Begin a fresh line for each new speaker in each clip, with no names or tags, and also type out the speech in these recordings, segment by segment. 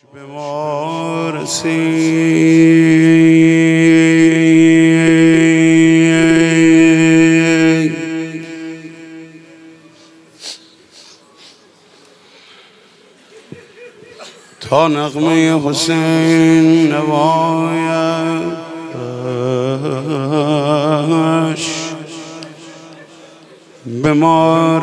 به ما رسید تا نغمه حسین نوایش به ما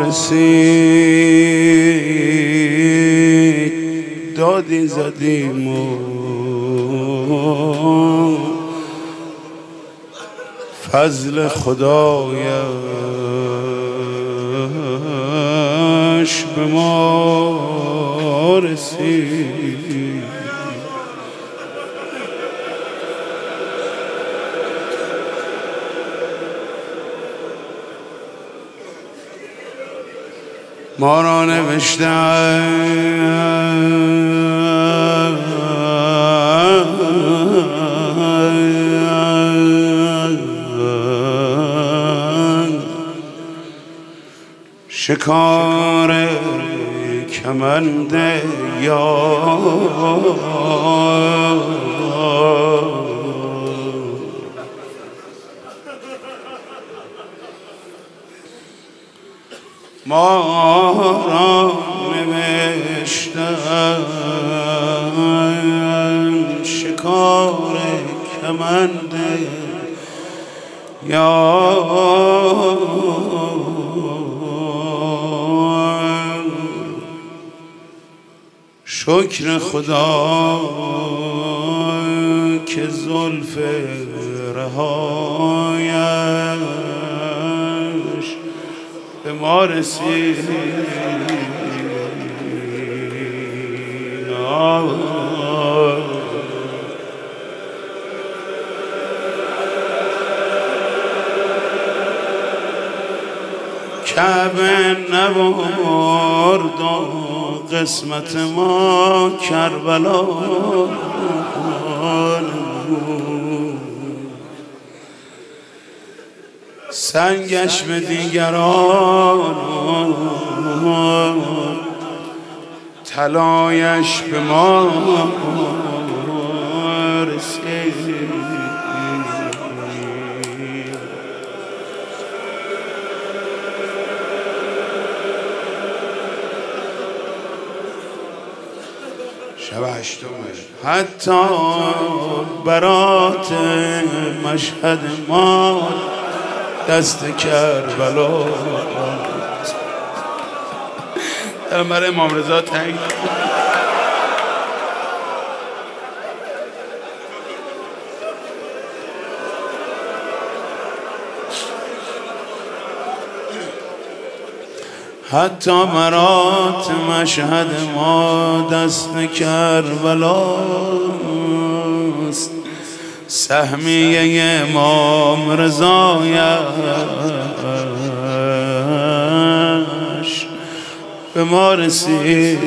رسید دادی زدیم و فضل خدایش به ما رسید. ما را شکار کمند یار ما را نوشتن شکار کمند یار شکر خدا که زلف رهایش به ما رسید. کعبه نبرد و قسمت ما کربلا سنگش به دیگران طلایش به ما رسید. شب هشتم حتی برات مشهد ما دست کربلا برای امام رضا تنگ حتی برات مشهد ما دست کربلاست سهمیه امام رضایش به ما رسید.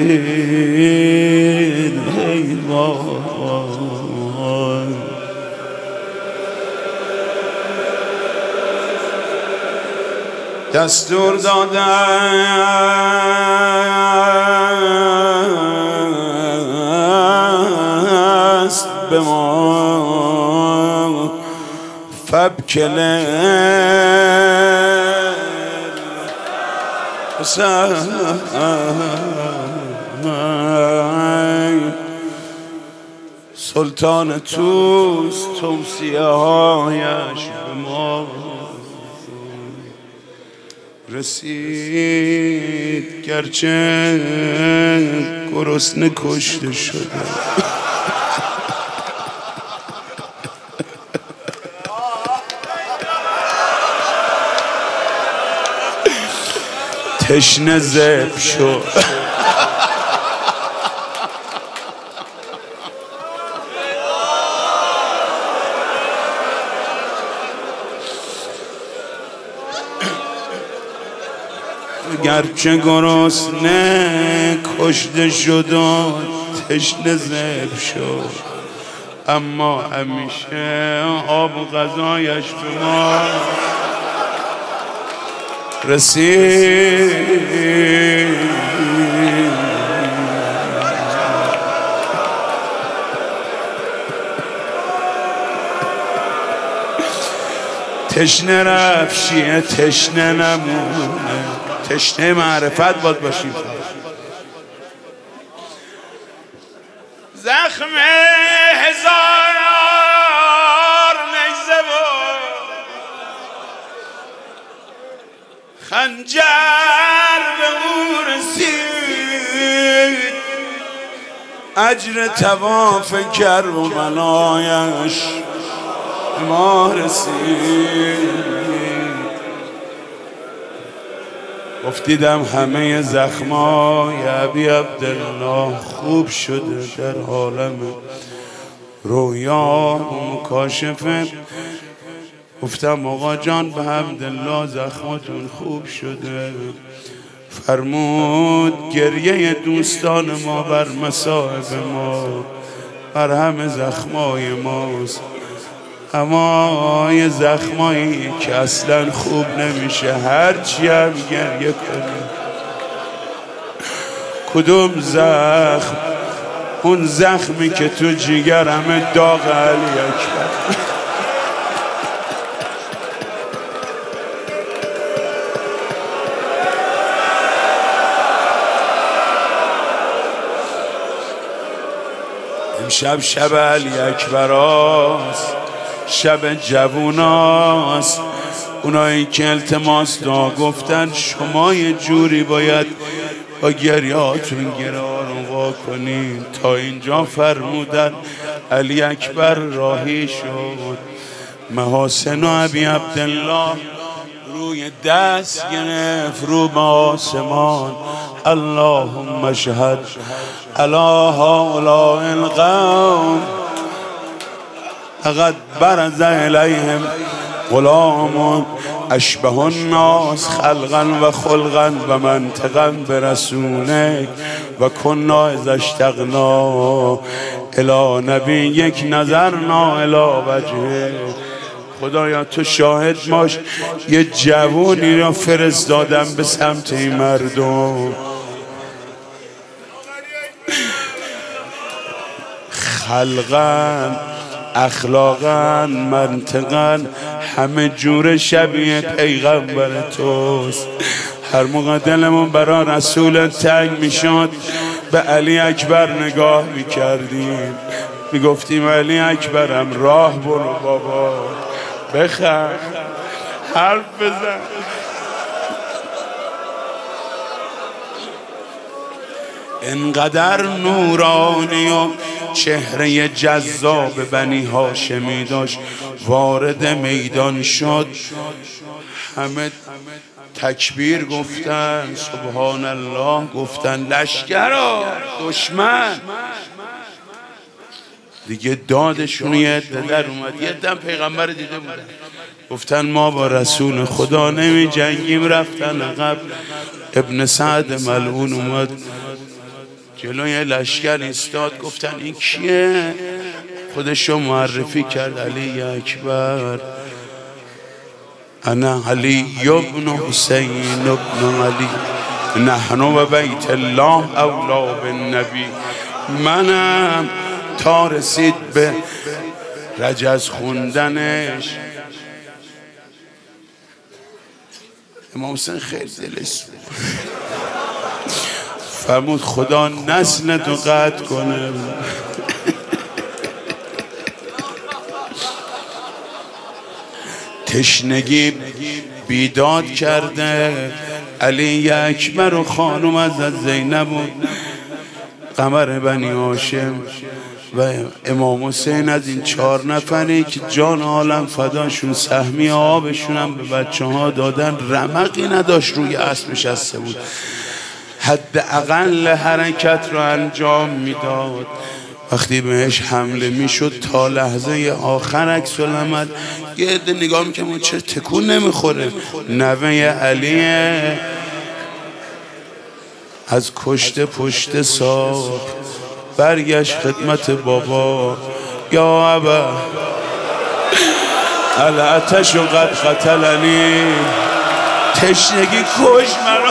ای وای دستور داده است به ما فبکل سلطان توست توصیه هایش به ما رسید گرچه گرسنه کشته شده تشنه ذبح شد گرچه گرسنه کشته شد و تشنه ذبح شد اما همیشه آب و غذایش به ما رسید. تشنه رفت شیعه تشنه نمونه. تشنه معرفت باید باشیم. زخم هزار نیزه و خنجر به او رسید، اجر طواف کربلایش ما رسید. گفتیدم همه زخمای ابی عبدالله خوب شده در عالم رویا و مکاشفه. گفتم آقا جان به عبدالله زخماتون خوب شده. فرمود گریه دوستان ما بر مصائب ما بر همه زخمای ماست، اما یه زخمایی که اصلا خوب نمیشه هرچی هم گریه کنی. کدوم زخم؟ اون زخمی که تو جیگرمه داغ علی اکبر. امشب شب علی اکبراست، شب جووناست. اونایی که التماس دعا گفتن شما یه جوری باید با گریاتون گرار وا کنین. تا اینجا فرمودن علی اکبر راهی شد. محاسن و ابی عبدالله روی دست گرفت رو به آسمان. اللهم اشهد علی هؤلاء القوم لقد برز الیهم غلام اشبه الناس خلقا و خلقا و منطقا برسولک و کنا اذا اشتقنا الی نبیک نظرنا الی وجهک. خدایا تو شاهد باش، یه جوونی را فرستادم به سمت این مردم، خلقا اخلاقا منطقا همه جور شبیه پیغمبر توست. هر موقع دلمون برا رسول تنگ میشد به علی اکبر نگاه میکردیم، میگفتیم علی اکبرم راه برو بابا، بخند، حرف بزن. انقدر نورانی و چهره جذاب بنی هاشمی داشت. وارد میدان شد، همه تکبیر گفتن، سبحان الله گفتن، لشکرا دشمن دیگه دادشون یه در اومد. یه دم پیغمبر دیده بودن، گفتن ما با رسول خدا نمی جنگیم، رفتن عقب. ابن سعد ملعون اومد جلوی لشکر ایستاد، گفتن این کیه؟ خودشو معرفی کرد، علی اکبر، انا علی ابن حسین ابن علی، نحن و بیت الله اولا بالنبی. منم تا رسید به رجز خوندنش. امام حسین خیلی دلش فرمود خدا نسل تو قطع کنه. تشنگی بیداد کرده علی اکبر و خانم حضرت زینب و قمر بنی هاشم و امام حسین از این 4 نفری که جان عالم فداشون، سهمی آبشون هم به بچه ها دادن، رمقی نداشت روی اسب نشسته بود، حداقل حرکت رو انجام میداد. وقتی بهش حمله میشد تا لحظه آخر عکس العمل یه عده نگاه میکنم چرا تکون نمیخوره. نوه علیه، از کشته پشت ساخت، برگشت خدمت بابا، یا ابا العطش قد قتلنی، تشنگی کش مرا.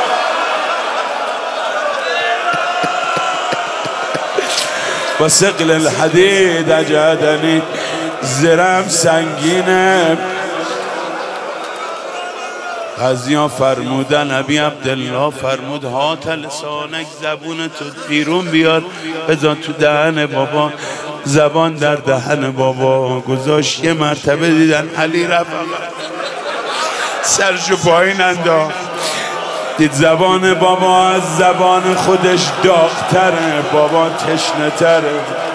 و ثقل الحدید اجهدنی، زرم سنگینه غزیا فرمودن ابی عبدالله فرمود هات لسانک زبون تو بیرون بیار بذار تو دهن بابا. زبان در دهن بابا گذاشت. یه مرتبه دیدن علی رفت سرشو پایین انداخت، دید زبان بابا از زبان خودش داغ‌تره، بابا تشنه تره.